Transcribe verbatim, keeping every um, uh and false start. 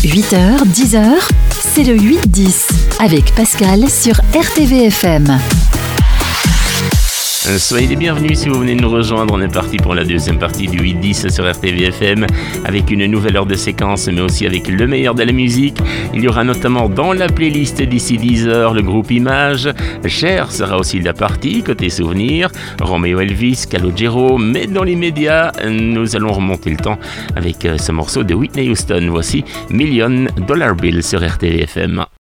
huit heures, dix heures, c'est le huit dix avec Pascal sur R T V F M. Soyez les bienvenus si vous venez de nous rejoindre. On est parti pour la deuxième partie du huit dix sur R T V F M avec une nouvelle heure de séquence, mais aussi avec le meilleur de la musique. Il y aura notamment dans la playlist d'ici dix heures le groupe Image. Cher sera aussi de la partie côté souvenirs. Romeo Elvis, Calogero. Mais dans l'immédiat, nous allons remonter le temps avec ce morceau de Whitney Houston. Voici Million Dollar Bill sur R T V F M.